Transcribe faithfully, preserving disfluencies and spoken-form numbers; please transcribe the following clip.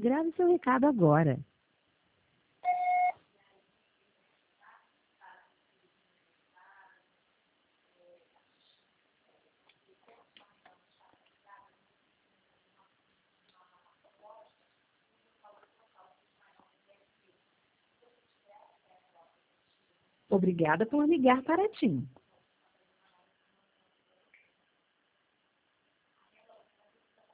Grave seu recado agora. Obrigada por ligar para a TIM.